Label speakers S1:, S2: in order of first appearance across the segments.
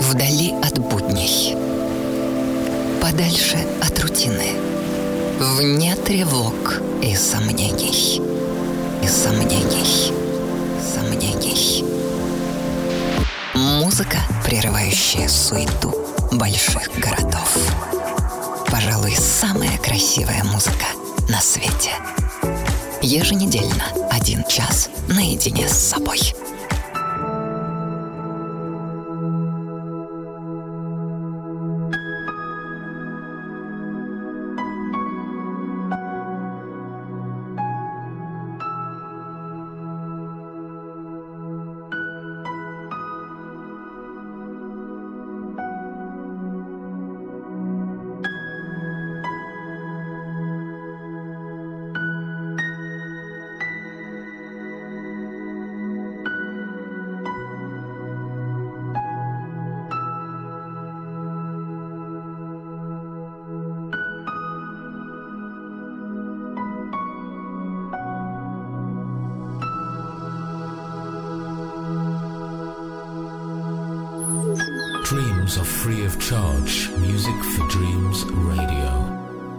S1: вдали от будней, подальше от рутины, вне тревог и сомнений, и сомнений, сомнений. Музыка, прерывающая суету больших городов. Пожалуй, самая красивая музыка на свете. Еженедельно 1 час наедине с собой.
S2: Dreams are free of charge. Music for Dreams Radio.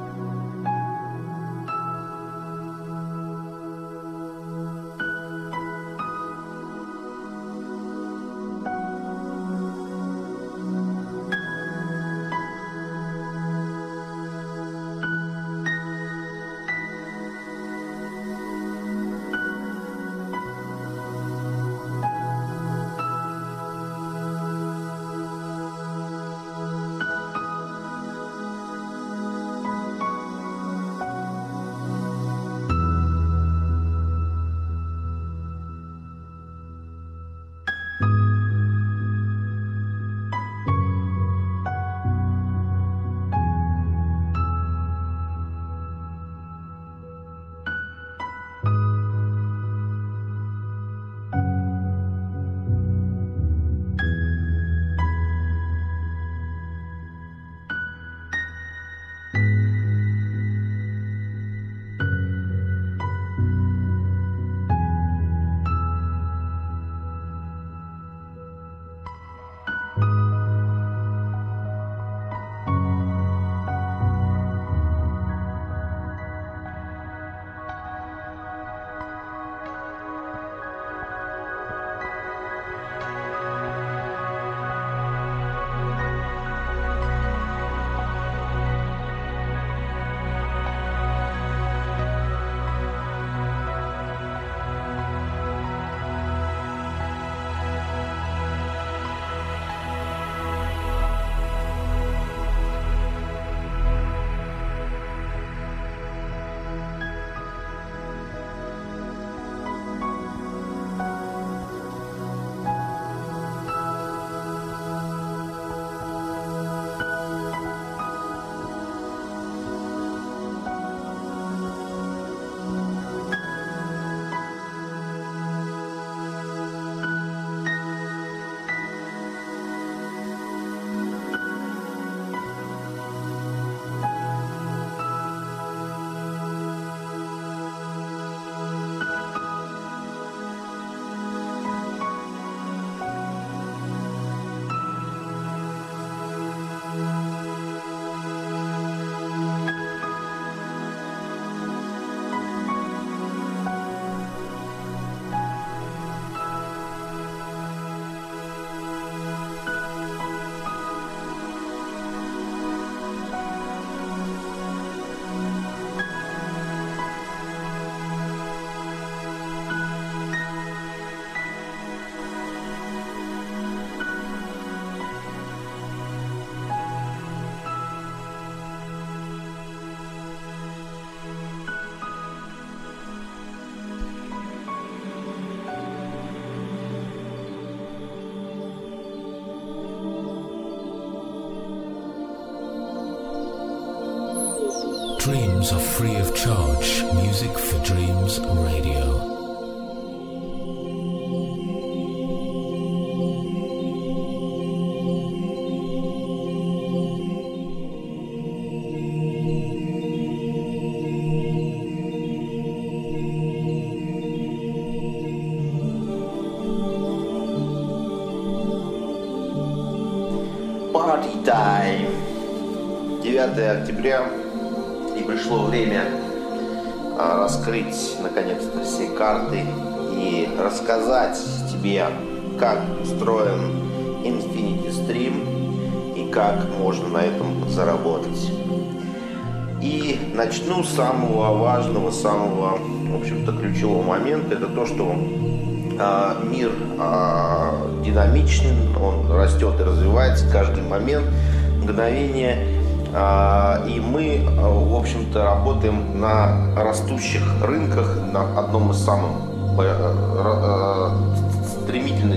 S2: Dreams are free of charge. Music for Dreams Radio.
S3: Party time. 9 октября, и пришло время раскрыть наконец-то все карты и рассказать тебе, как устроен Infinity Stream и как можно на этом заработать. И начну с самого важного, самого, в общем-то, ключевого момента. Это то, что мир динамичен, он растет и развивается каждый момент, мгновение. И мы, в общем-то, работаем на растущих рынках, на одном из самых стремительно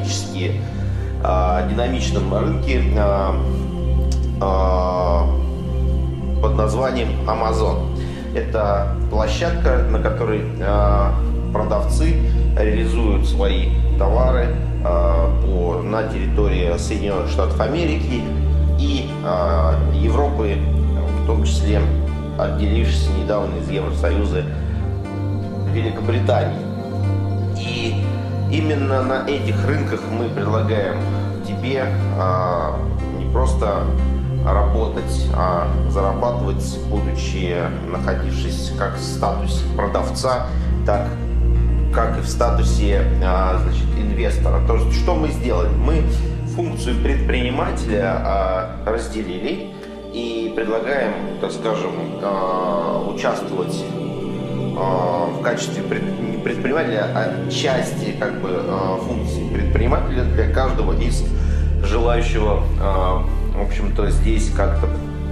S3: динамичном рынке под названием Amazon. Это площадка, на которой продавцы реализуют свои товары на территории Соединенных Штатов Америки и Европы, в том числе отделившись недавно из Евросоюза Великобритании. И именно на этих рынках мы предлагаем тебе не просто работать, а зарабатывать, будучи находившись как в статусе продавца, так как и в статусе инвестора. То, что мы сделали? Мы функцию предпринимателя разделили и предлагаем, так скажем, участвовать в качестве не предпринимателя, а части функции предпринимателя для каждого из желающего, в общем-то, здесь как-то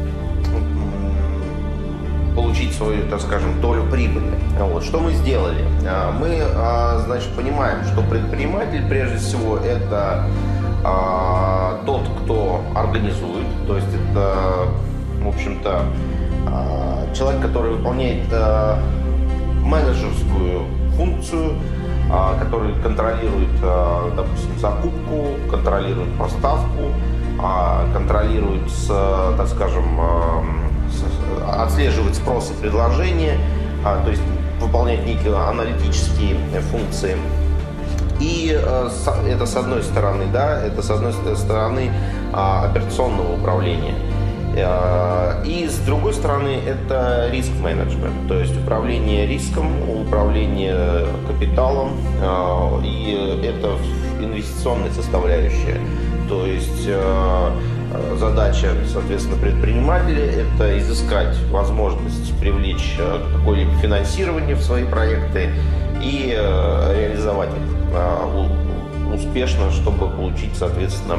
S3: получить свою, так скажем, долю прибыли. Вот. Что мы сделали? Мы, значит, понимаем, что предприниматель, прежде всего, это тот, кто организует, то есть это, в общем-то, человек, который выполняет менеджерскую функцию, который контролирует, допустим, закупку, контролирует поставку, контролирует, так скажем, отслеживает спрос и предложение, то есть выполняет некие аналитические функции. И это с одной стороны, это с одной стороны операционного управления. И с другой стороны это риск-менеджмент, то есть управление риском, управление капиталом, и это инвестиционная составляющая. То есть задача, соответственно, предпринимателя – это изыскать возможность привлечь какое-либо финансирование в свои проекты и реализовать их успешно, чтобы получить, соответственно,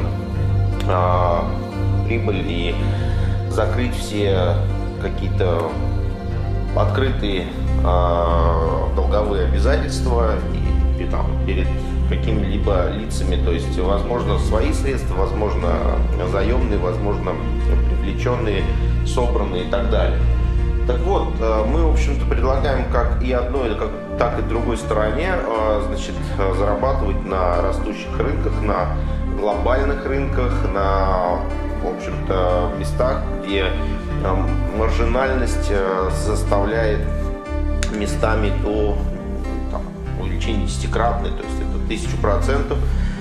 S3: прибыль и закрыть все какие-то открытые долговые обязательства и там, перед какими-либо лицами, то есть, возможно, свои средства, возможно, заемные, возможно, привлеченные, собранные и так далее. Так вот, мы, в общем-то, предлагаем как и одной, так и другой стороне, значит, зарабатывать на растущих рынках, на глобальных рынках, на, в общем-то, местах, где маржинальность составляет местами до увеличения 10-кратной, то есть это 1000%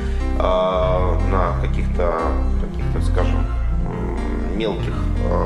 S3: на каких-то, скажем, мелких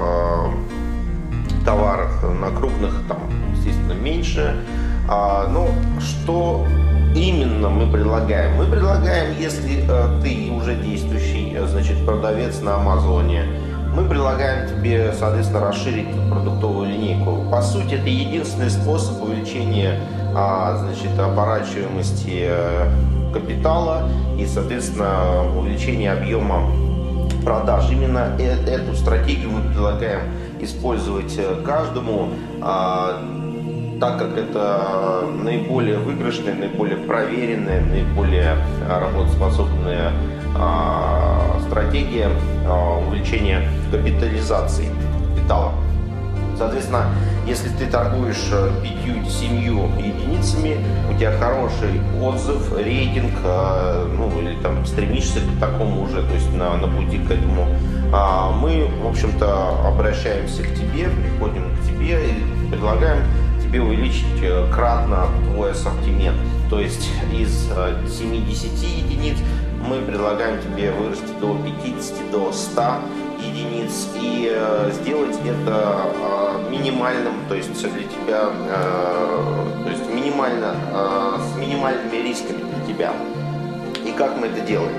S3: товарах, на крупных там, естественно, меньше. Но что именно мы предлагаем? Мы предлагаем, если ты уже действующий, значит, продавец на Амазоне, мы предлагаем тебе, соответственно, расширить продуктовую линейку. По сути, это единственный способ увеличения, значит, оборачиваемости капитала и, соответственно, увеличения объема продаж. Именно эту стратегию мы предлагаем использовать каждому, так как это наиболее выигрышная, наиболее проверенная, наиболее работоспособная стратегия увеличения капитализации капитала. Соответственно, если ты торгуешь 5-7 единицами, у тебя хороший отзыв, рейтинг, или там стремишься к такому уже, то есть на пути к этому, мы, в общем-то, обращаемся к тебе, приходим к тебе и предлагаем тебе увеличить кратно твой ассортимент. То есть из 70 единиц мы предлагаем тебе вырасти до 50, до 100 единиц и сделать это минимальным, то есть для тебя, то есть минимально, с минимальными рисками для тебя. И как мы это делаем?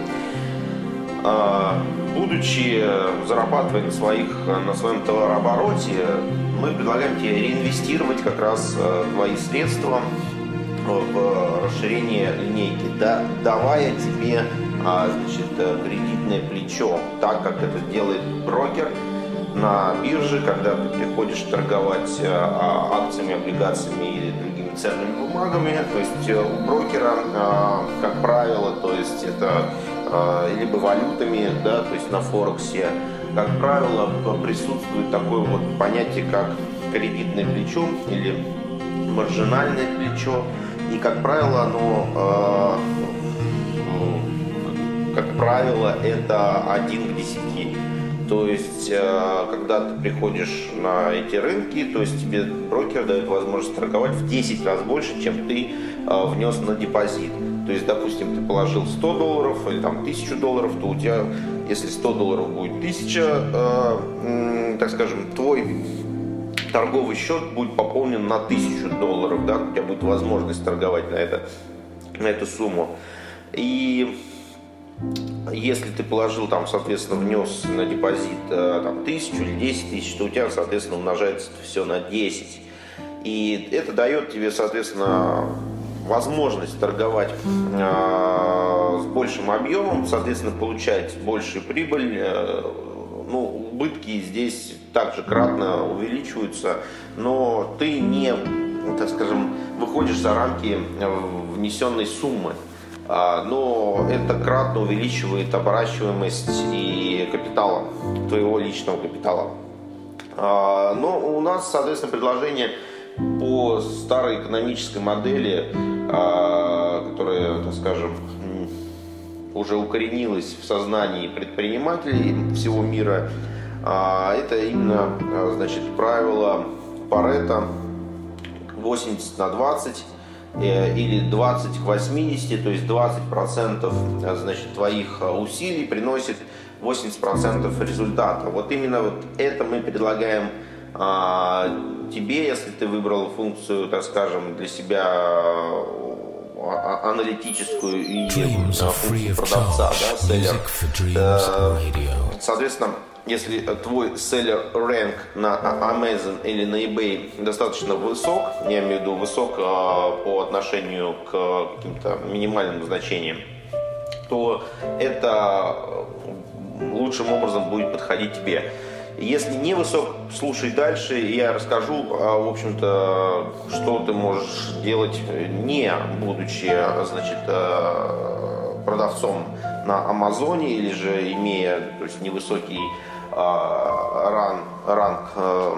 S3: Будучи зарабатывая на своем товарообороте, мы предлагаем тебе реинвестировать как раз твои средства в расширение линейки, давая тебе кредитное плечо, так как это делает брокер на бирже, когда ты приходишь торговать акциями, облигациями или другими ценными бумагами. То есть у брокера, как правило, то есть это либо валютами, да, то есть на Форексе, как правило, присутствует такое вот понятие, как кредитное плечо или маржинальное плечо. И, как правило, оно, это 1 к 10. То есть, когда ты приходишь на эти рынки, то есть тебе брокер дает возможность торговать в 10 раз больше, чем ты внес на депозит. То есть, допустим, ты положил $100 или там $1000, то у тебя, если $100 будет 1000, так скажем, твой торговый счет будет пополнен на $1000, да, у тебя будет возможность торговать на эту сумму. И если ты положил там, соответственно, внес на депозит там 1000 или 10 тысяч, то у тебя, соответственно, умножается все на 10. И это дает тебе, соответственно, возможность торговать с большим объемом, соответственно, получать большую прибыль. Ну, убытки здесь также кратно увеличиваются, но ты не, так скажем, выходишь за рамки внесенной суммы. Но это кратно увеличивает оборачиваемость и капитала, твоего личного капитала. Но у нас, соответственно, предложение по старой экономической модели, которая, так скажем, уже укоренилась в сознании предпринимателей всего мира. Это именно, значит, правило Парето 80/20 или 20 к 80, то есть 20% значит, твоих усилий приносит 80% результата. Вот именно вот это мы предлагаем тебе, если ты выбрал функцию, так скажем, для себя аналитическую и функцию продавца, да, селлер. Соответственно, если твой селлер рэнк на Amazon или на eBay достаточно высок, я имею в виду высок по отношению к каким-то минимальным значениям, то это лучшим образом будет подходить тебе. Если не высок, слушай дальше, и я расскажу, в общем-то, что ты можешь делать, не будучи, значит, продавцом на Амазоне или же имея, то есть, невысокий ранг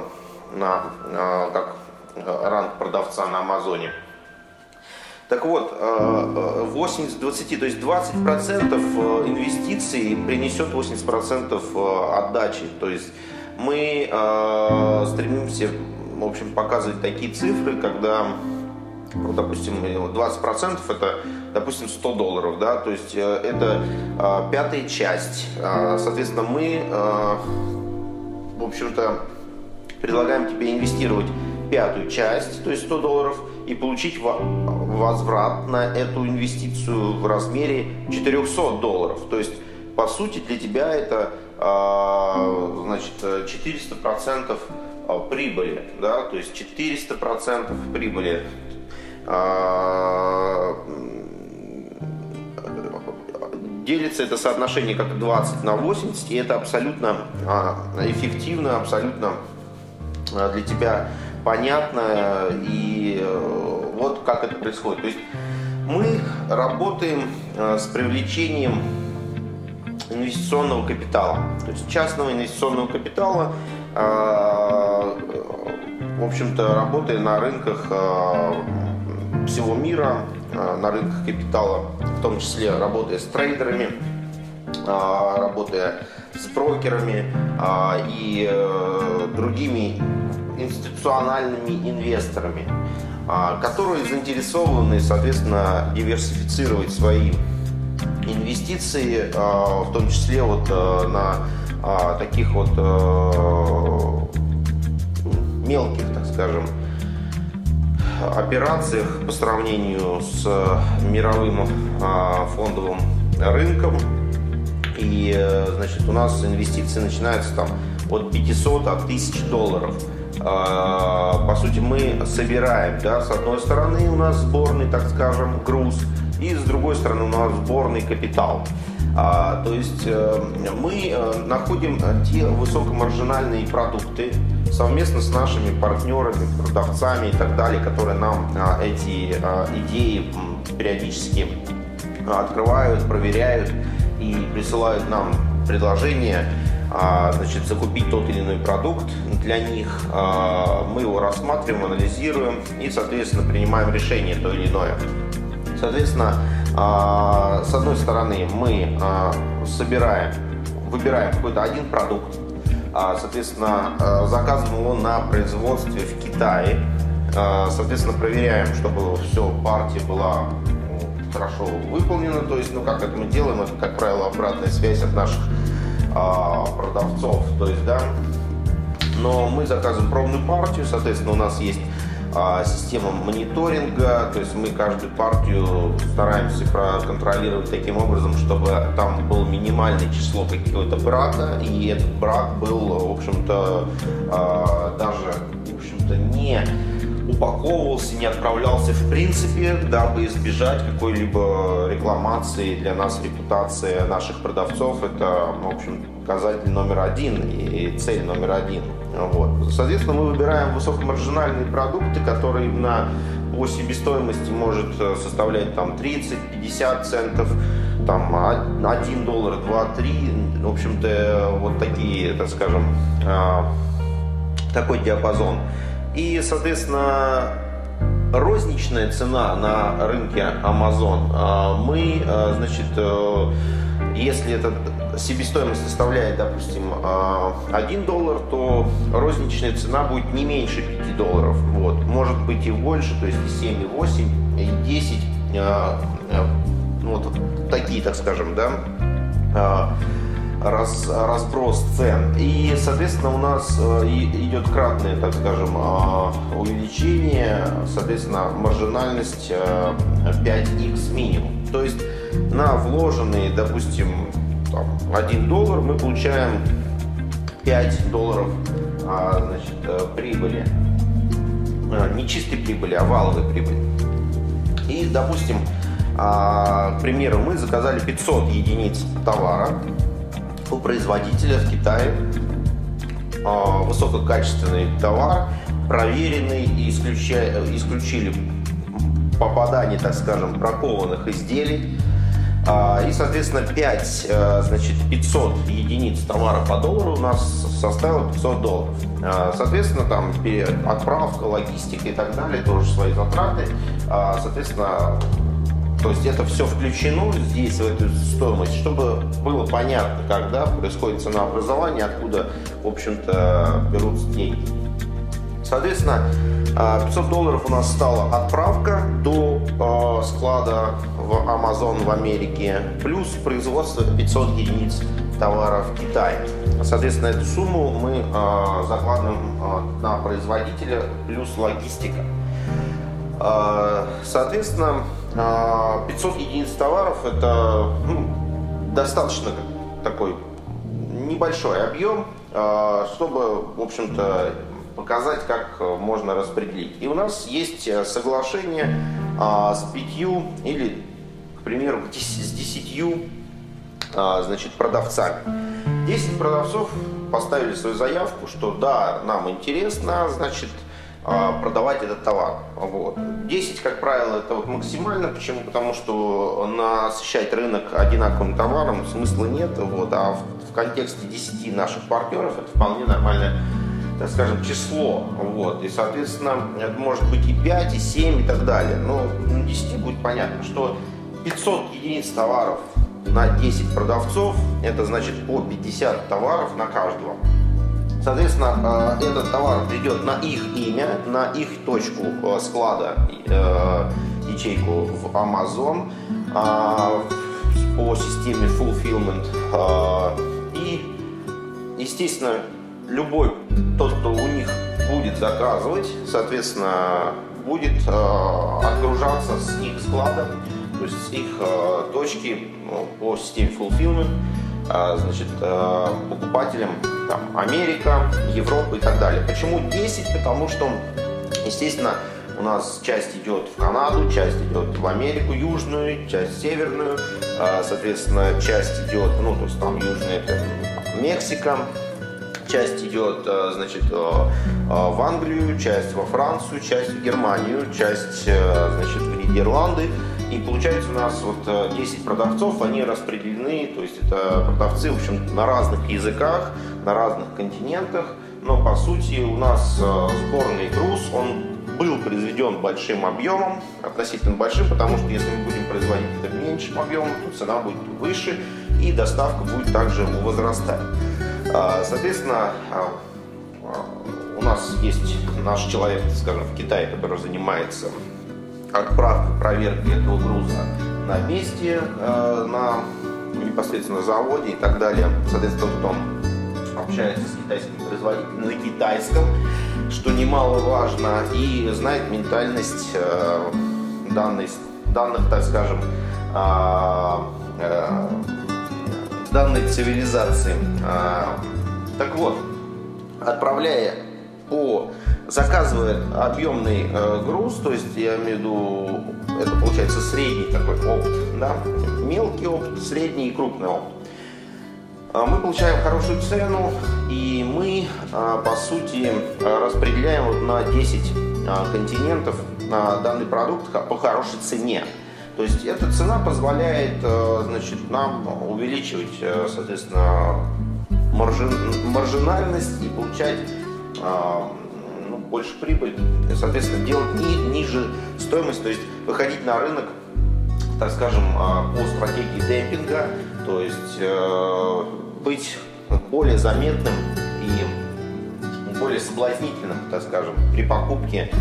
S3: как ранг продавца на Амазоне. Так вот, 80-20, то есть 20% инвестиций принесет 80% отдачи. То есть мы стремимся, в общем, показывать такие цифры, когда, ну, допустим, 20% это, допустим, $100, да, то есть это пятая часть. Соответственно, мы, в общем-то, предлагаем тебе инвестировать пятую часть, то есть $100, и получить возврат на эту инвестицию в размере $400. То есть, по сути, для тебя это, значит, 400% прибыли, да, то есть 400% прибыли. Делится это соотношение как 20/80, и это абсолютно эффективно, абсолютно для тебя понятно, и вот как это происходит. То есть мы работаем с привлечением инвестиционного капитала, то есть частного инвестиционного капитала, в общем-то, работая на рынках всего мира, на рынках капитала, в том числе работая с трейдерами, работая с брокерами и другими институциональными инвесторами, которые заинтересованы, соответственно, диверсифицировать свои инвестиции, в том числе вот на таких вот мелких, так скажем, операциях по сравнению с мировым фондовым рынком. И, значит, у нас инвестиции начинаются там от 500 от $1000. По сути, мы собираем, да, с одной стороны у нас сборный, так скажем, груз, и с другой стороны у нас сборный капитал. То есть мы находим те высокомаржинальные продукты совместно с нашими партнерами, продавцами и так далее, которые нам эти идеи периодически открывают, проверяют и присылают нам предложения, значит, закупить тот или иной продукт для них. Мы его рассматриваем, анализируем и, соответственно, принимаем решение то или иное. Соответственно, с одной стороны, мы выбираем какой-то один продукт, соответственно, заказываем его на производстве в Китае, соответственно, проверяем, чтобы все, партия была хорошо выполнена, то есть, ну, как это мы делаем, это, как правило, обратная связь от наших продавцов, то есть, да, но мы заказываем пробную партию, соответственно, у нас есть система мониторинга, то есть мы каждую партию стараемся проконтролировать таким образом, чтобы там было минимальное число какого-то брака, и этот брак был, в общем-то, даже, в общем-то, не упаковывался, не отправлялся в принципе, дабы избежать какой-либо рекламации. Для нас репутация наших продавцов — это, в общем, показатель номер один и цель номер один. Вот. Соответственно, мы выбираем высокомаржинальные продукты, которые по себестоимости может составлять там 30-50 центов, там $1, 2, 3, в общем-то, вот такие, так скажем, такой диапазон. И, соответственно, розничная цена на рынке Amazon, мы, значит, если эта себестоимость составляет, допустим, $1, то розничная цена будет не меньше $5. Вот. Может быть и больше, то есть и 7, и 8, и 10. Вот такие, так скажем, да, разброс цен. И, соответственно, у нас идет кратное, так скажем, увеличение, соответственно, маржинальность 5x минимум. То есть на вложенные, допустим, там, $1 мы получаем $5, значит, прибыли. Не чистой прибыли, а валовой прибыли. И, допустим, к примеру, мы заказали 500 единиц товара у производителя в Китае, высококачественный товар, проверенный, и исключили попадание, так скажем, бракованных изделий. И, соответственно, 500 единиц товара по доллару у нас составило $500. Соответственно, там отправка, логистика и так далее, тоже свои затраты. Соответственно, то есть это все включено здесь, в эту стоимость, чтобы было понятно, когда происходит ценообразование, откуда, в общем-то, берутся деньги. Соответственно, $500 у нас стала отправка до склада в Amazon в Америке, плюс производство 500 единиц товара в Китае. Соответственно, эту сумму мы закладываем на производителя, плюс логистика. Соответственно, 500 единиц товаров — это достаточно такой небольшой объем, чтобы, в общем-то, показать, как можно распределить. И у нас есть соглашение с 5 или, к примеру, с 10, значит, продавцами. 10 продавцов поставили свою заявку, что да, нам интересно, значит, продавать этот товар. Вот. 10, как правило, это вот максимально. Почему? Потому что насыщать рынок одинаковым товаром смысла нет. Вот. А в контексте 10 наших партнеров это вполне нормальное, так скажем, число. Вот. И, соответственно, это может быть и 5, и 7, и так далее. Но на 10 будет понятно, что 500 единиц товаров на 10 продавцов, это значит по 50 товаров на каждого. Соответственно, этот товар придет на их имя, на их точку склада, ячейку в Amazon. по системе fulfillment. И, естественно, любой тот, кто у них будет заказывать, соответственно, будет отгружаться с их склада, то есть с их точки по системе fulfillment, значит, покупателям там, Америка, Европа и так далее. Почему 10? Потому что, естественно, у нас часть идет в Канаду, часть идет в Америку южную, часть северную, соответственно, часть идет, ну, то есть там южная, это Мексика, часть идет, значит, в Англию, часть во Францию, часть в Германию, часть, значит, в Нидерланды. И получается у нас вот 10 продавцов, они распределены, то есть это продавцы, в общем, на разных языках, на разных континентах. Но по сути у нас сборный груз, он был произведен большим объемом, относительно большим, потому что если мы будем производить это меньшим объемом, то цена будет выше и доставка будет также возрастать. Соответственно, у нас есть наш человек, скажем, в Китае, который занимается отправкой, проверкой этого груза на месте, на непосредственно заводе и так далее. Соответственно, тот, кто общается с китайскими производителями на китайском, что немаловажно, и знает ментальность данных, так скажем, данной цивилизации. Так вот, заказывая объемный груз, то есть я имею в виду, это получается средний такой опт, да? Мелкий опт, средний и крупный опт. Мы получаем хорошую цену, и мы, по сути, распределяем вот на 10 континентов данный продукт по хорошей цене. То есть эта цена позволяет, значит, нам увеличивать, соответственно, маржинальность и получать больше прибыль, соответственно, делать ниже стоимость, то есть выходить на рынок, так скажем, по стратегии демпинга, то есть быть более заметным и более соблазнительным, так скажем, при покупке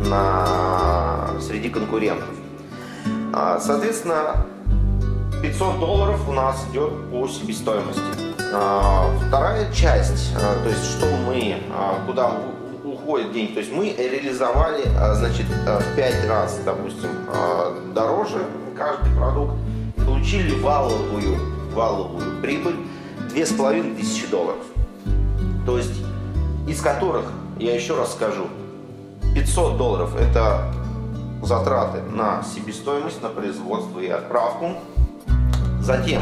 S3: среди конкурентов. Соответственно, $500 у нас идет по себестоимости. Вторая часть, то есть что куда уходят деньги, то есть мы реализовали, значит, в 5 раз, допустим, дороже каждый продукт, получили валовую прибыль $2500. То есть из которых, я еще раз скажу, $500 это затраты на себестоимость, на производство и отправку. Затем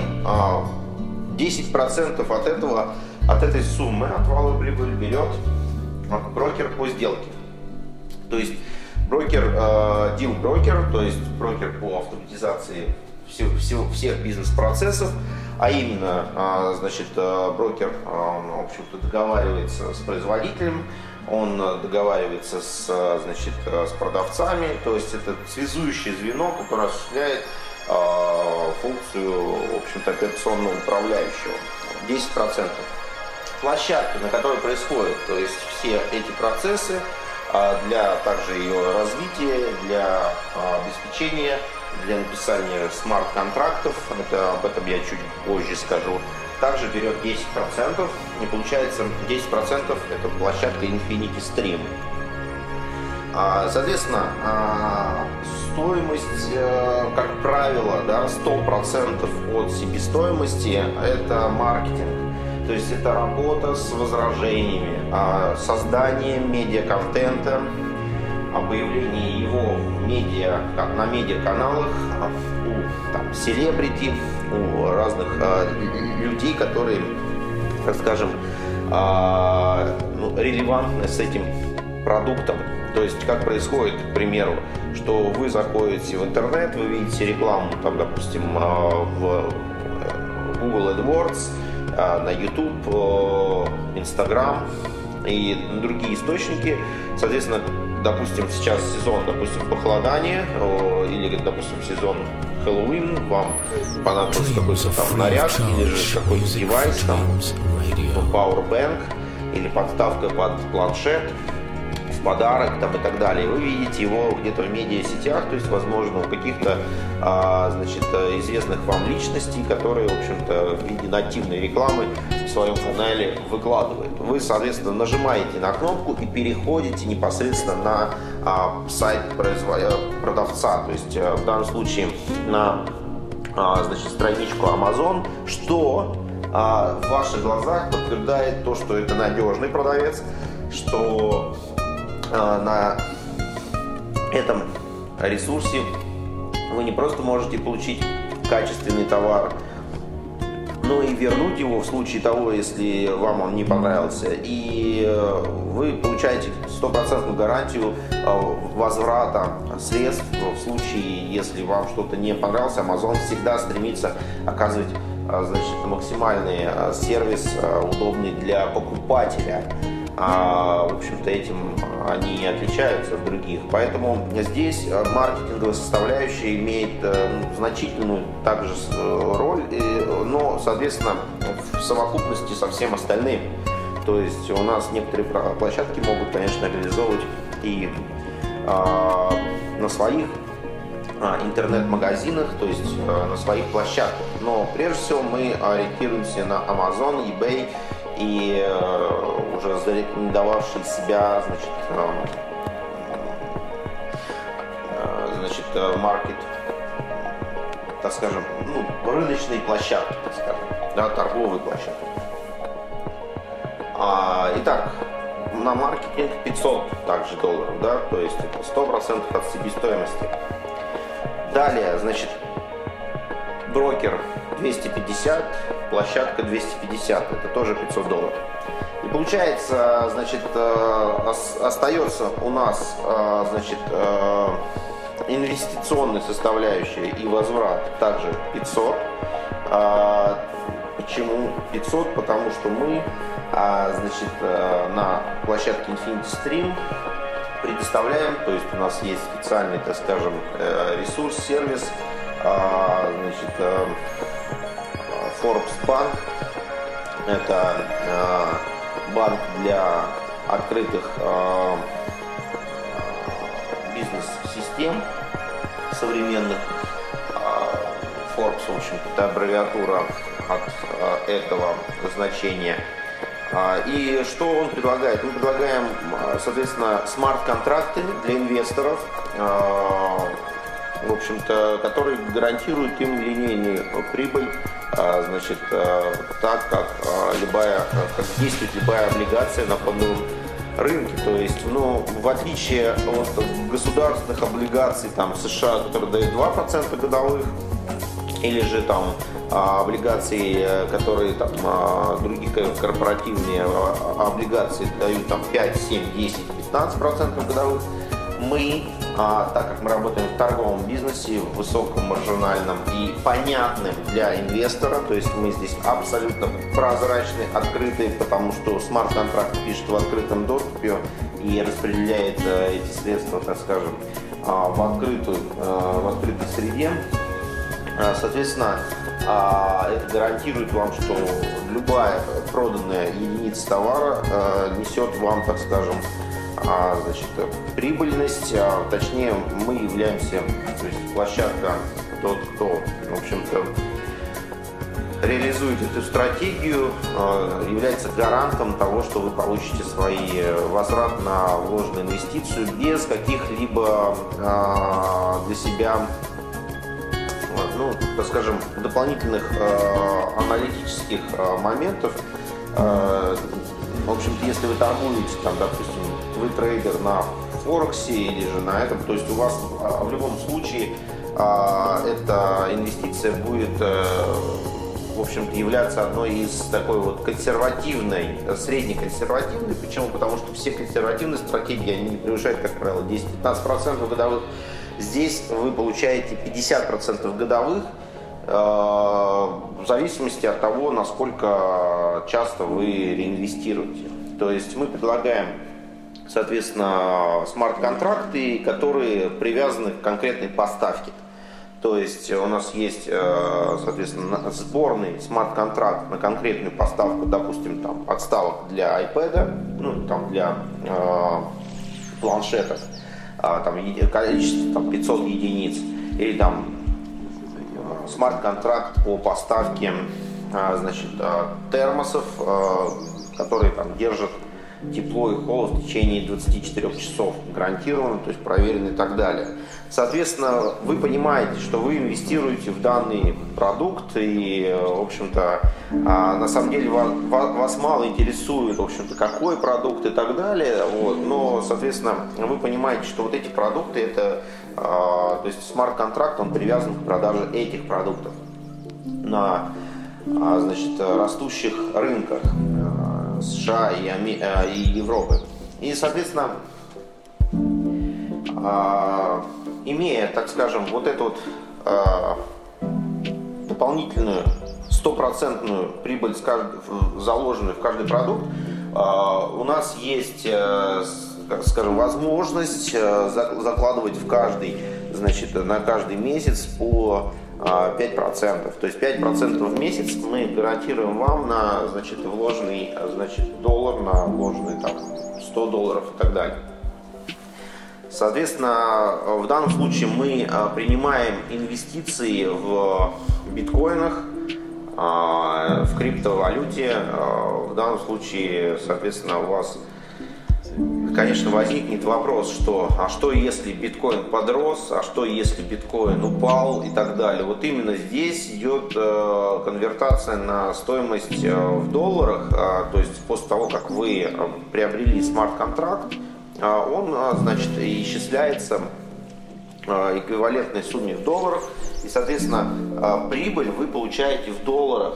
S3: 10% от этой суммы, от валовой прибыли, берет брокер по сделке. То есть дил-брокер, то есть брокер по автоматизации всех бизнес-процессов, а именно, значит, брокер, в общем-то, договаривается с производителем, он договаривается с продавцами, то есть это связующее звено, которое осуществляет функцию, в общем-то, операционного управляющего. 10%. Площадка, на которой происходят, то есть все эти процессы, для также ее развития, для обеспечения, для написания смарт-контрактов, об этом я чуть позже скажу, также берет 10%, и получается 10% это площадка Infinity Stream. Соответственно, стоимость, как правило, 100% от себестоимости это маркетинг. То есть это работа с возражениями, создание медиаконтента, появление его на медиаканалах, у селебрити, у разных людей, которые, так скажем, релевантны с этим продуктом. То есть как происходит, к примеру, что вы заходите в интернет, вы видите рекламу, там, допустим, в Google AdWords, на YouTube, Instagram и другие источники. Соответственно, допустим, сейчас сезон, похолодания или, допустим, сезон Хэллоуин, вам понадобится какой-то там наряд или же какой-то девайс, там, powerbank или подставка под планшет. подарок там, и так далее. Вы видите его где-то в медиасетях, то есть, возможно, у каких-то известных вам личностей, которые, в общем-то, в виде нативной рекламы в своем канале выкладывают. Вы, соответственно, нажимаете на кнопку и переходите непосредственно на сайт продавца, то есть в данном случае на страничку Amazon, что в ваших глазах подтверждает то, что это надежный продавец, что на этом ресурсе вы не просто можете получить качественный товар, но и вернуть его в случае того, если вам он не понравился. И вы получаете 100% гарантию возврата средств в случае, если вам что-то не понравилось. Amazon всегда стремится оказывать максимальный сервис, удобный для покупателя. В общем-то, этим они и отличаются от других. Поэтому здесь маркетинговая составляющая имеет значительную также роль, но, соответственно, в совокупности со всем остальным. То есть у нас некоторые площадки могут, конечно, реализовывать и на своих интернет-магазинах, то есть на своих площадках. Но прежде всего мы ориентируемся на Amazon, eBay и уже зарекомендовавший себя, маркет, так скажем, рыночные площадки, так скажем, да, торговые площадки. Итак, на маркетинг 500 также долларов, да, то есть это 100% от себестоимости. Далее, брокер 250, площадка 250, это тоже 500 долларов. И получается, остается у нас, инвестиционная составляющая и возврат также 500. Почему 500? Потому что мы, на площадке Infinity Stream предоставляем, то есть у нас есть специальный, так скажем, ресурс, сервис, Forbes Bank. Это банк для открытых бизнес-систем современных. Forbes, в общем-то, это аббревиатура от этого значения. И что он предлагает? Мы предлагаем, соответственно, смарт-контракты для инвесторов, в общем-то, которые гарантируют им линейную прибыль, так как действует любая облигация на фондовом рынке. То есть, в отличие от государственных облигаций США, которые дают 2% годовых, или же облигации, которые другие корпоративные облигации дают 5, 7, 10, 15% годовых, мы, так как мы работаем в торговом бизнесе, в высоком маржинальном и понятным для инвестора, то есть мы здесь абсолютно прозрачны, открыты, потому что смарт-контракт пишет в открытом доступе и распределяет эти средства, так скажем, в открытой среде. Соответственно, это гарантирует вам, что любая проданная единица товара несет вам, так скажем, прибыльность. Точнее, мы являемся, то есть площадка, тот, кто, в общем-то, реализует эту стратегию, является гарантом того, что вы получите свой возврат на вложенную инвестицию без каких-либо для себя, так скажем, дополнительных аналитических моментов. В общем-то, если вы торгуете, допустим, вы трейдер на Форексе или же на этом, то есть у вас в любом случае эта инвестиция будет, в общем-то, являться одной из такой консервативной, среднеконсервативной. Почему? Потому что все консервативные стратегии, они не превышают, как правило, 10-15% годовых. Здесь вы получаете 50% годовых, в зависимости от того, насколько часто вы реинвестируете. То есть мы предлагаем, соответственно, смарт-контракты, которые привязаны к конкретной поставке. То есть у нас есть, соответственно, сборный смарт-контракт на конкретную поставку, допустим, подставок для iPad, для планшетов, там количество там, 500 единиц, или там смарт-контракт по поставке термосов, которые там держат тепло и холод в течение 24 часов, гарантированно, то есть проверено и так далее. Соответственно, вы понимаете, что вы инвестируете в данный продукт, и, в общем-то, на самом деле вас мало интересует, в общем-то, какой продукт и так далее, вот, но, соответственно, вы понимаете, что вот эти продукты, это, то есть смарт-контракт, он привязан к продаже этих продуктов на, растущих рынках США и Европы. И, соответственно, имея, так скажем, вот эту вот дополнительную 100% прибыль, заложенную в каждый продукт, у нас есть, скажем, возможность закладывать в каждый, на каждый месяц по 5%. То есть 5% в месяц мы гарантируем вам на вложенный доллар, на вложенный там, $100 и так далее. Соответственно, в данном случае мы принимаем инвестиции в биткоинах, в криптовалюте. В данном случае, соответственно, у вас, конечно, возникнет вопрос, что если биткоин подрос, а что если биткоин упал и так далее. Вот именно здесь идет конвертация на стоимость в долларах, то есть после того, как вы приобрели смарт-контракт, он, исчисляется эквивалентной сумме в долларах, и, соответственно, прибыль вы получаете в долларах,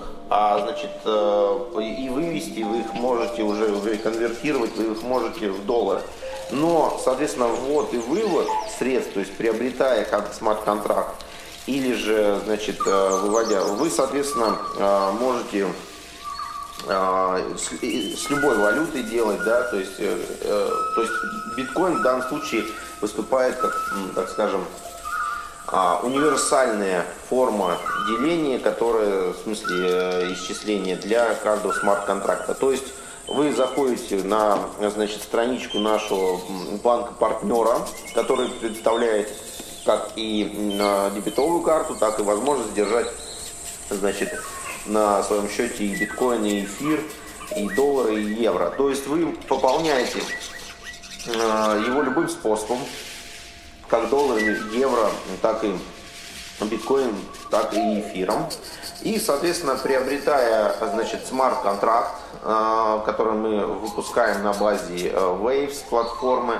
S3: и вывести вы их можете уже конвертировать, вы их можете в доллары. Но, соответственно, ввод и вывод средств, то есть приобретая как смарт-контракт, или же, выводя, вы, соответственно, можете с любой валютой делать, да, то есть биткоин в данном случае выступает как, так скажем, универсальная форма деления, которая, в смысле, исчисления для каждого смарт-контракта. То есть вы заходите на, страничку нашего банка-партнера, который предоставляет как и дебетовую карту, так и возможность держать, на своем счете и биткоин, и эфир, и доллары, и евро. То есть вы пополняете его любым способом, как долларами, евро, так и биткоин, так и эфиром. И, соответственно, приобретая, смарт-контракт, который мы выпускаем на базе Waves платформы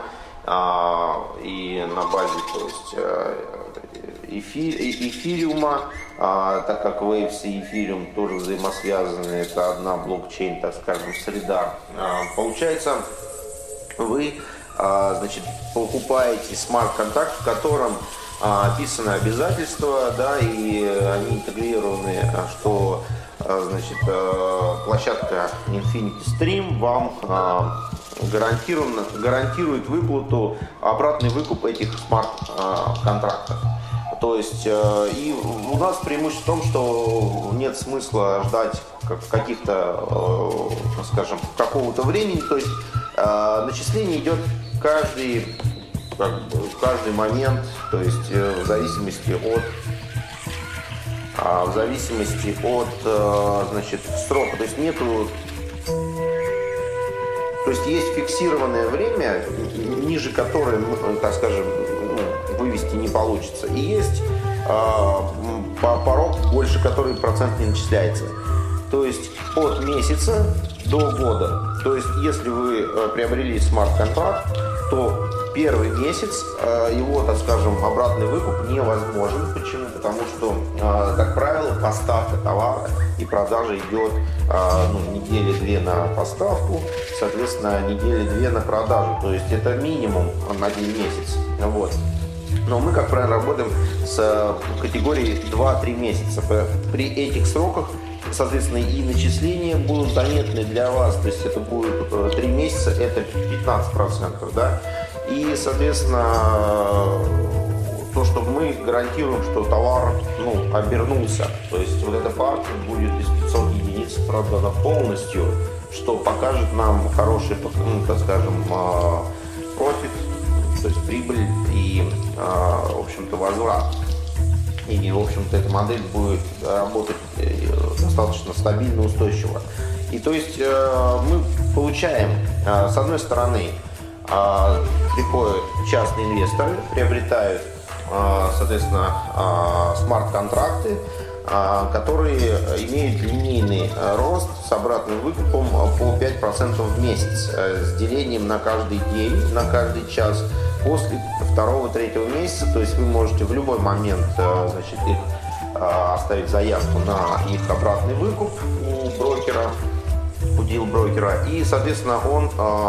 S3: и на базе, то есть, эфириума, так как Waves и эфириум тоже взаимосвязаны, это одна блокчейн, так скажем, среда. Получается, вы покупаете смарт-контракт, в котором описаны обязательства, да, и они интегрированы, что площадка Infinity Stream вам гарантирует выплату, обратный выкуп этих смарт-контрактов. То есть и у нас преимущество в том, что нет смысла ждать каких-то, скажем, какого-то времени. То есть начисление идет каждый момент, то есть в зависимости от срока. То есть нету, то есть есть фиксированное время, ниже которой, так скажем, вывести не получится. И есть порог, больше который процент не начисляется. То есть от месяца до года. То есть если вы приобрели смарт-контракт, то первый месяц его, так скажем, обратный выкуп невозможен. Почему? Потому что, как правило, поставка товара и продажа идет недели 2 на поставку, соответственно, недели 2 на продажу. То есть это минимум на 1 месяц. Вот. Но мы, как правило, работаем с категорией 2-3 месяца. При этих сроках, соответственно, и начисления будут заметны для вас. То есть это будет 3 месяца, это 15%, да. И, соответственно, то, что мы гарантируем, что товар, обернулся. То есть вот эта партия будет из 500 единиц продана полностью, что покажет нам хороший, так скажем, профит то есть прибыль и, в общем-то, возврат. И, в общем-то, эта модель будет работать достаточно стабильно, устойчиво. И то есть мы получаем, с одной стороны, приходят частные инвесторы, приобретают, соответственно, смарт-контракты, которые имеют линейный рост с обратным выкупом по 5% в месяц, с делением на каждый день, на каждый час после 2-3 месяца. То есть вы можете в любой момент, значит, их оставить заявку на их обратный выкуп у брокера, у дил-брокера, и, соответственно, он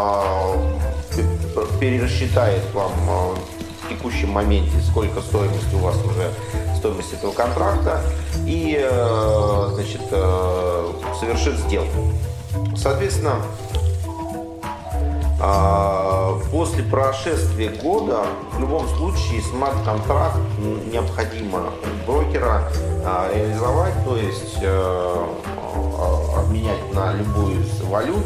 S3: перерасчитает вам в текущем моменте, сколько стоимость у вас уже, стоимость этого контракта, и, значит, совершит сделку. Соответственно, после прошествия года в любом случае смарт-контракт необходимо у брокера реализовать, то есть обменять на любую из валют.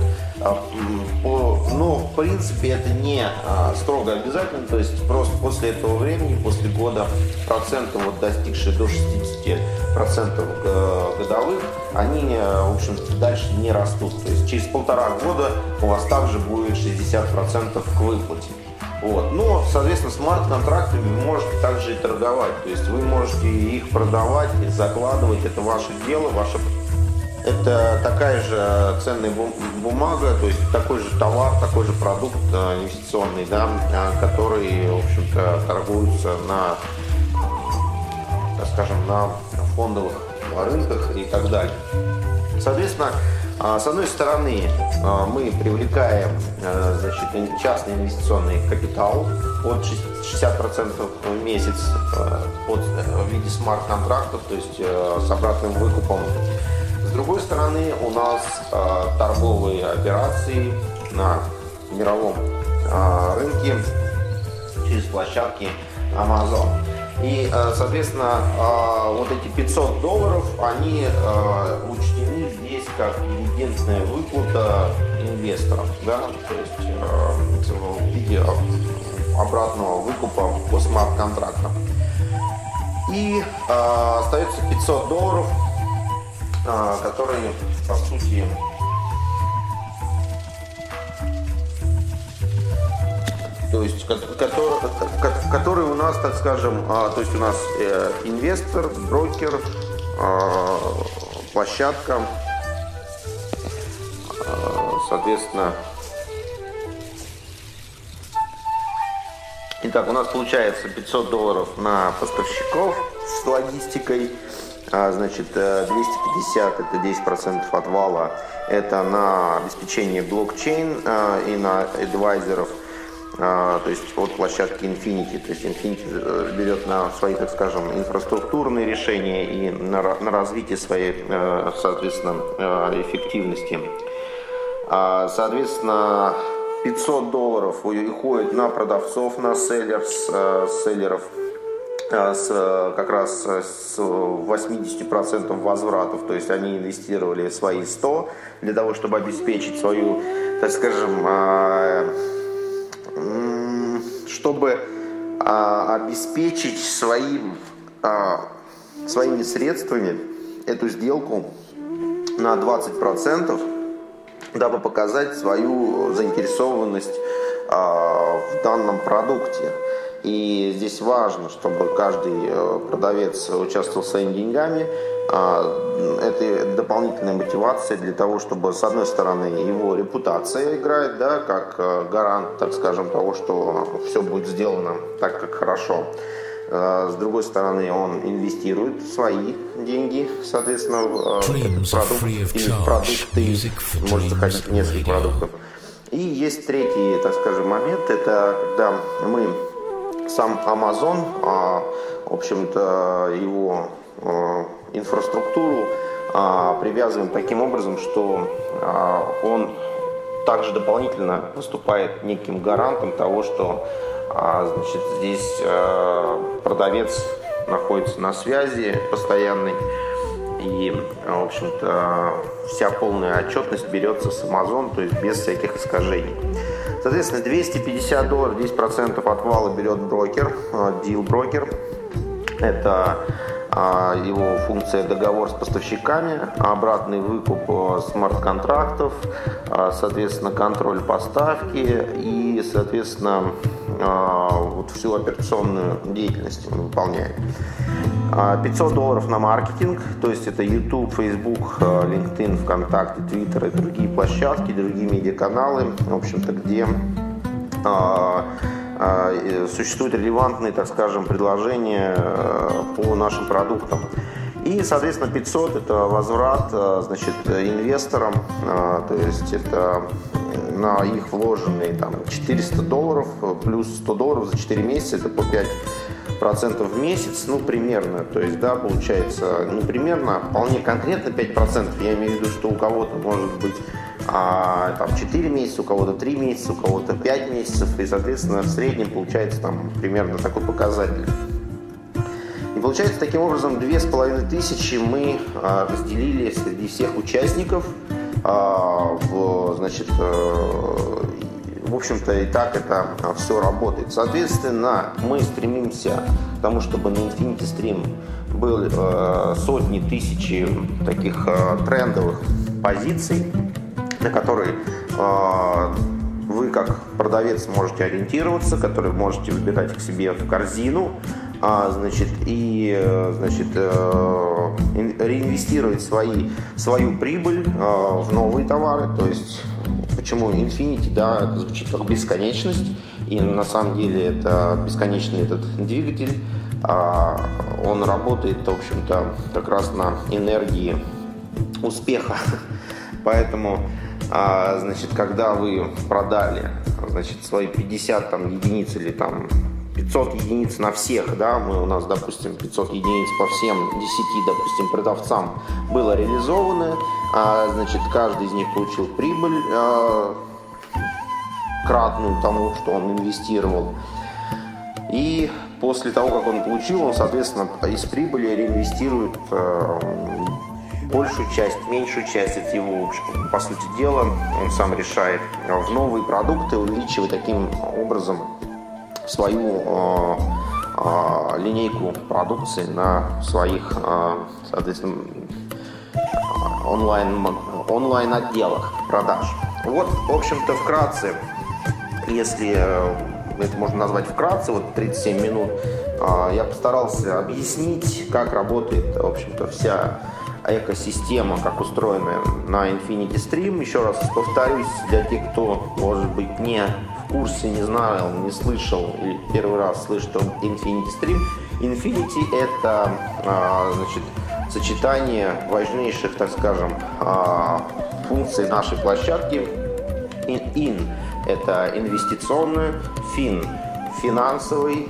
S3: Но в принципе это не строго обязательно, то есть просто после этого времени, после года, проценты, вот, достигшие до 60% годовых, они, в общем-то, дальше не растут. То есть через 1,5 года у вас также будет 60% к выплате. Вот. Но, соответственно, смарт-контрактами вы можете также и торговать, то есть вы можете их продавать, и закладывать, это ваше дело, ваше. Это такая же ценная бумага, то есть такой же товар, такой же продукт инвестиционный, да, который, в общем-то, торгуется на, так скажем, на фондовых рынках и так далее. Соответственно, с одной стороны, мы привлекаем, значит, частный инвестиционный капитал от 60% в месяц в виде смарт-контрактов, то есть с обратным выкупом. С другой стороны, у нас торговые операции на мировом рынке через площадки Amazon. И, соответственно, вот эти $500, они учтены здесь как дивидендная выплата инвесторам, да, то есть в виде обратного выкупа по смарт-контрактам. И остается $500, которые, по сути, то есть, который у нас, так скажем, то есть у нас инвестор, брокер, площадка, соответственно. Итак, у нас получается $500 на поставщиков с логистикой, значит, 250 это 10% от вала, это на обеспечение блокчейн и на адвайзеров. То есть от площадки Infinity. То есть Infinity берет на свои, так скажем, инфраструктурные решения и на развитие своей, соответственно, эффективности. Соответственно, $500 уходит на продавцов, на селлеров, как раз с 80% возвратов. То есть они инвестировали свои 100 для того, чтобы обеспечить свою, так скажем, чтобы обеспечить своими средствами эту сделку на 20%, дабы показать свою заинтересованность в данном продукте. И здесь важно, чтобы каждый продавец участвовал своими деньгами. Это дополнительная мотивация для того, чтобы, с одной стороны, его репутация играет, да, как гарант, так скажем, того, что все будет сделано так, как хорошо. С другой стороны, он инвестирует свои деньги, соответственно, в этот продукт или продукты, может заходить в несколько продуктов. И есть третий, так скажем, момент, это когда мы сам Amazon, в общем-то, его инфраструктуру привязываем таким образом, что он также дополнительно выступает неким гарантом того, что, значит, здесь продавец находится на связи постоянной, и, в общем-то, вся полная отчетность берется с Amazon, то есть без всяких искажений. Соответственно, $250, 10% от вала берет брокер, deal-брокер. Это его функция договор с поставщиками, обратный выкуп смарт-контрактов, соответственно, контроль поставки и, соответственно, вот всю операционную деятельность он выполняет. $500 на маркетинг, то есть это YouTube, Facebook, LinkedIn, ВКонтакте, Twitter и другие площадки, другие медиаканалы, в общем-то, где существуют релевантные, так скажем, предложения по нашим продуктам. И, соответственно, 500 – это возврат, значит, инвесторам, то есть это на их вложенные там $400 плюс $100 за 4 месяца, это по 5% в месяц, ну, примерно, то есть, да, получается, не примерно, а вполне конкретно 5%, я имею в виду, что у кого-то может быть там 4 месяца, у кого-то 3 месяца, у кого-то 5 месяцев, и, соответственно, в среднем получается там примерно такой показатель. И получается, таким образом, 2500 мы разделили среди всех участников, значит, в общем-то, и так это все работает. Соответственно, мы стремимся к тому, чтобы на Infinity Stream были сотни тысяч таких трендовых позиций, на которые вы как продавец можете ориентироваться, которые можете выбирать к себе в корзину, значит, и, значит, реинвестировать свою прибыль в новые товары. То есть, почему Infinity, да, это звучит как бесконечность, и на самом деле это бесконечный этот двигатель, он работает, в общем-то, как раз на энергии успеха. Поэтому, значит, когда вы продали, значит, свои 50 там единиц или там 500 единиц на всех, да, у нас, допустим, 500 единиц по всем 10, допустим, продавцам было реализовано, значит, каждый из них получил прибыль кратную тому, что он инвестировал. И после того, как он получил, он, соответственно, из прибыли реинвестирует большую часть, меньшую часть от его, по сути дела, он сам решает, в новые продукты, увеличивая таким образом свою линейку продукции на своих, соответственно, онлайн-отделах продаж. Вот, в общем-то, вкратце, если это можно назвать вкратце, вот 37 минут, я постарался объяснить, как работает, в общем-то, вся экосистема, как устроена на Infinity Stream. Еще раз повторюсь, для тех, кто, может быть, не в курсе, не знал, не слышал или первый раз слышит о Infinity Stream. Infinity – это, значит, сочетание важнейших, так скажем, функций нашей площадки. In – это инвестиционный, fin – финансовый,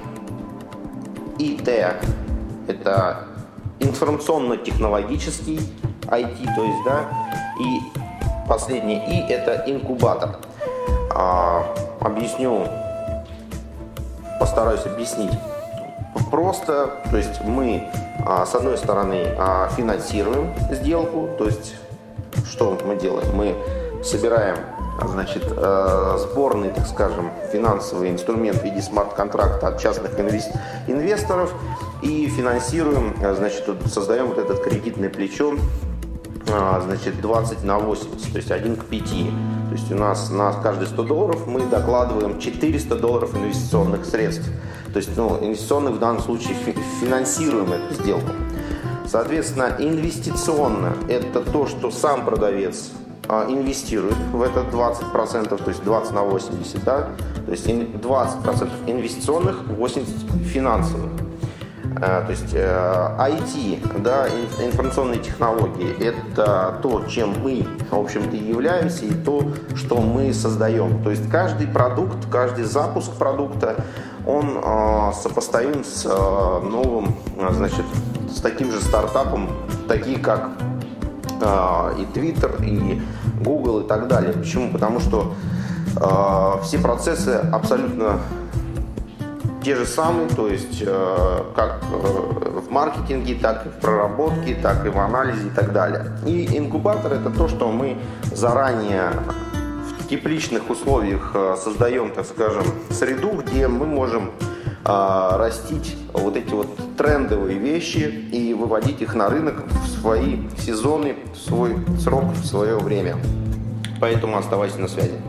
S3: IT – это информационно-технологический, IT, то есть, да, и последний И – это инкубатор. Объясню, постараюсь объяснить просто, то есть мы, с одной стороны, финансируем сделку, то есть, что мы делаем? Мы собираем, значит, сборный, так скажем, финансовый инструмент в виде смарт-контракта от частных инвесторов и финансируем, значит, создаем вот это кредитное плечо, значит, 20 на 80, то есть 1 к 5. То есть у нас на каждые $100 мы докладываем $400 инвестиционных средств. То есть, ну, инвестиционных в данном случае финансируем эту сделку. Соответственно, инвестиционно – это то, что сам продавец инвестирует в этот 20%, то есть 20 на 80, да? То есть 20% инвестиционных, 80% финансовых. То есть IT, да, информационные технологии – это то, чем мы, в общем-то, являемся, и то, что мы создаем. То есть каждый продукт, каждый запуск продукта, он сопоставим с новым, значит, с таким же стартапом, такие как и Twitter, и Google и так далее. Почему? Потому что все процессы абсолютно те же самые, то есть как в маркетинге, так и в проработке, так и в анализе и так далее. И инкубатор — это то, что мы заранее в тепличных условиях создаем, так скажем, среду, где мы можем растить вот эти вот трендовые вещи и выводить их на рынок в свои сезоны, в свой срок, в свое время. Поэтому оставайся на связи.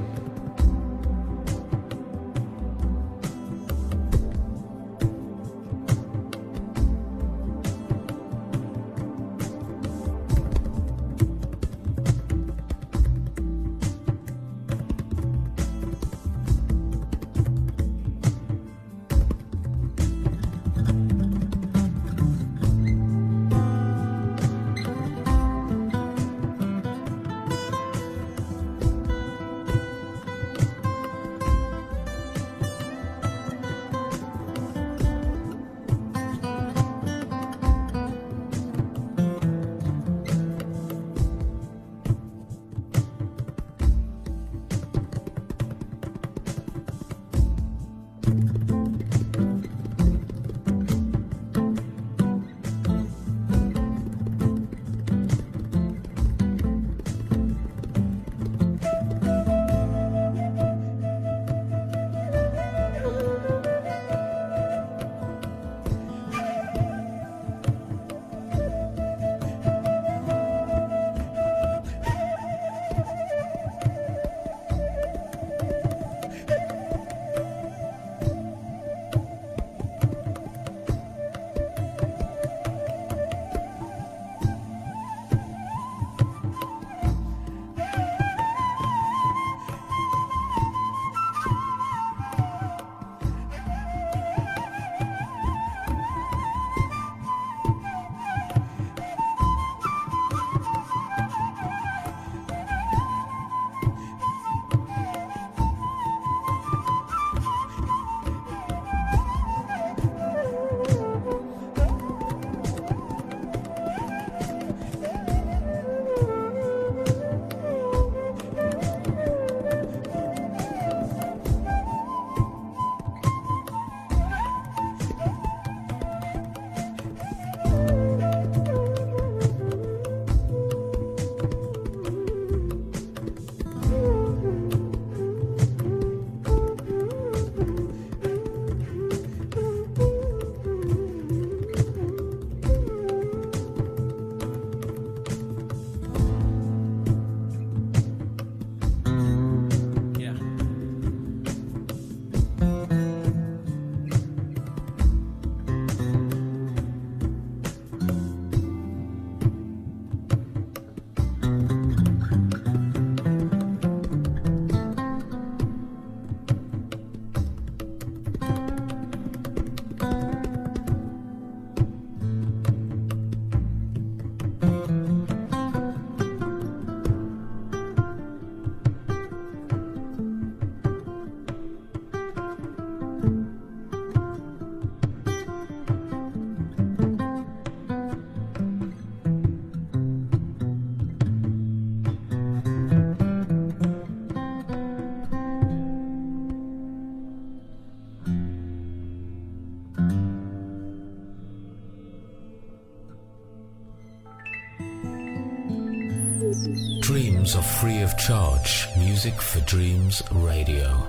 S2: Dreams are free of charge. Music for Dreams Radio.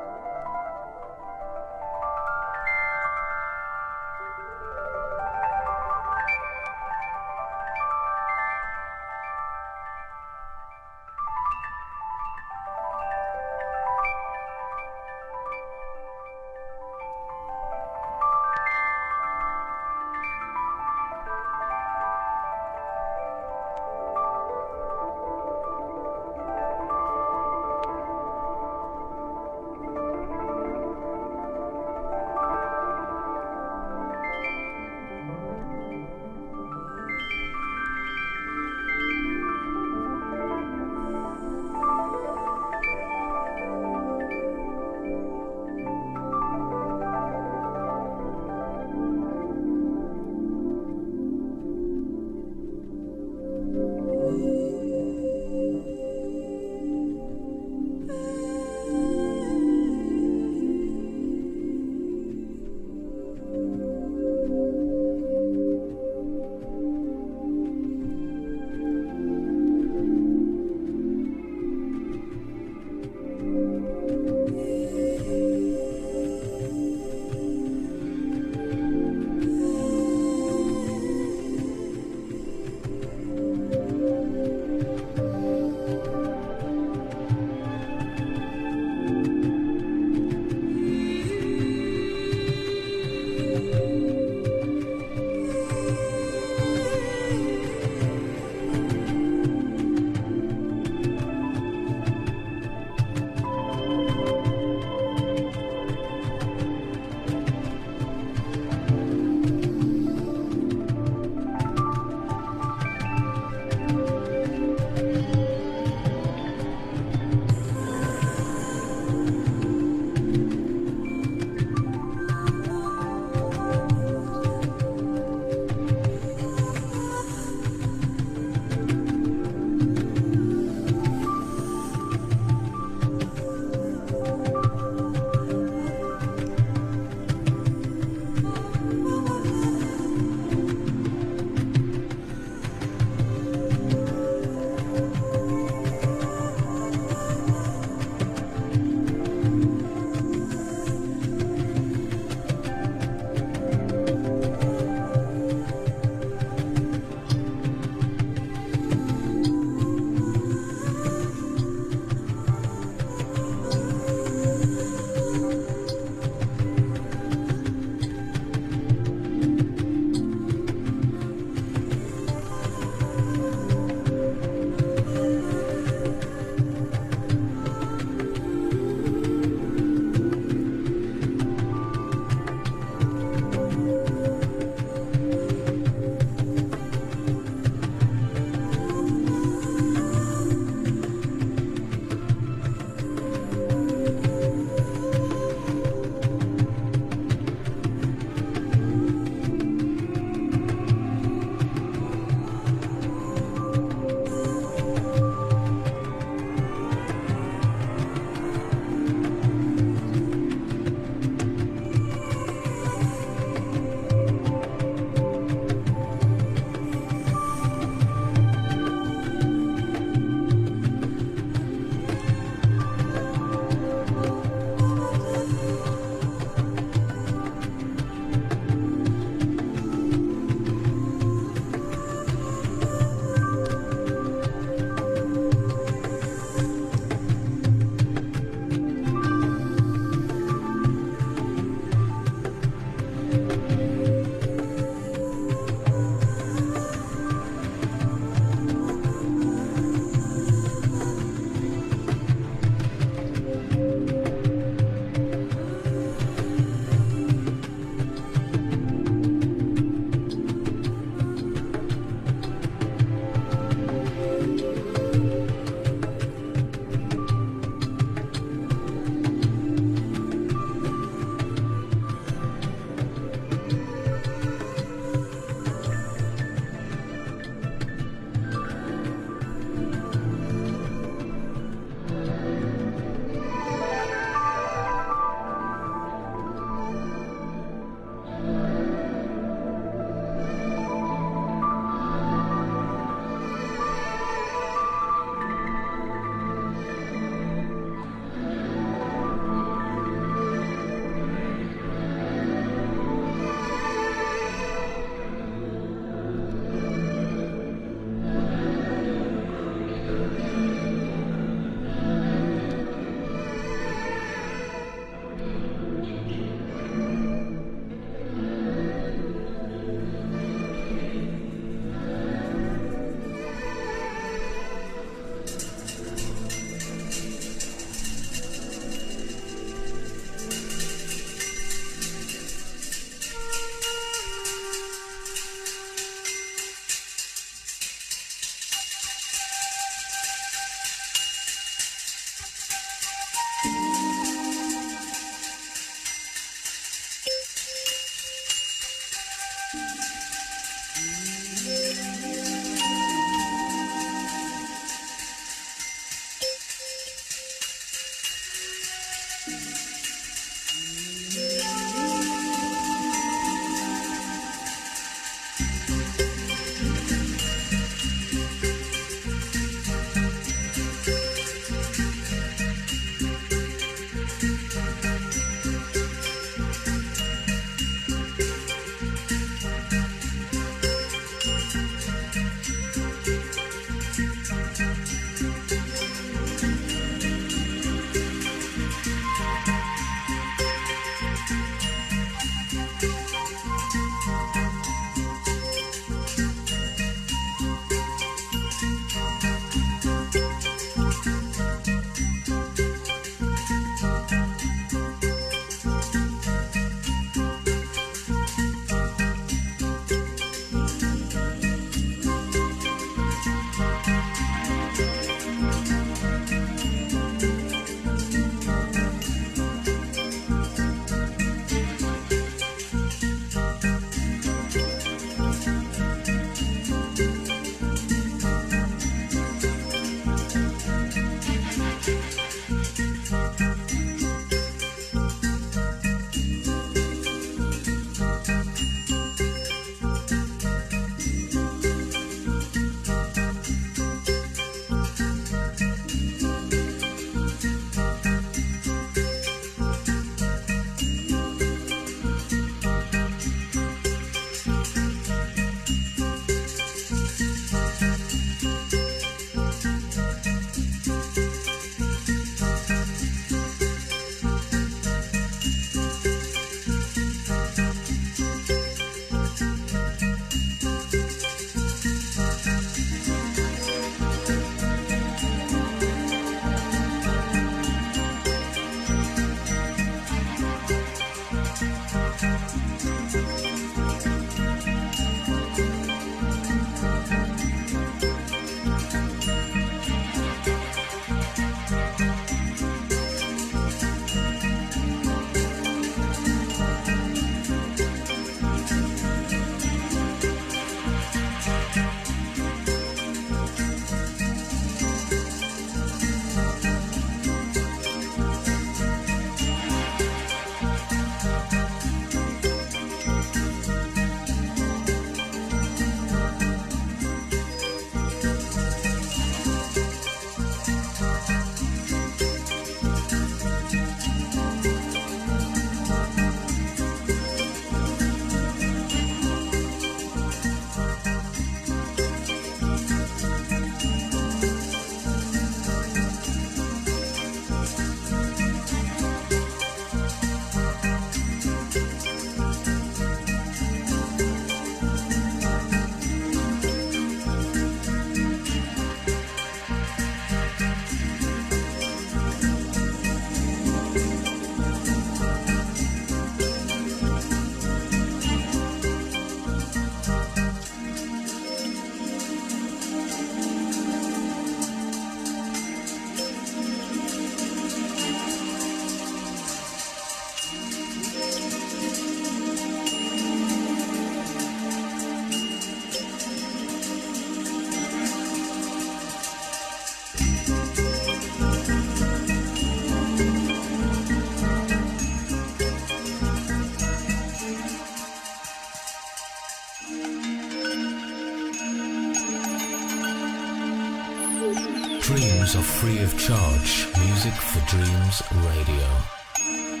S2: streams of free of charge music for dreams radio.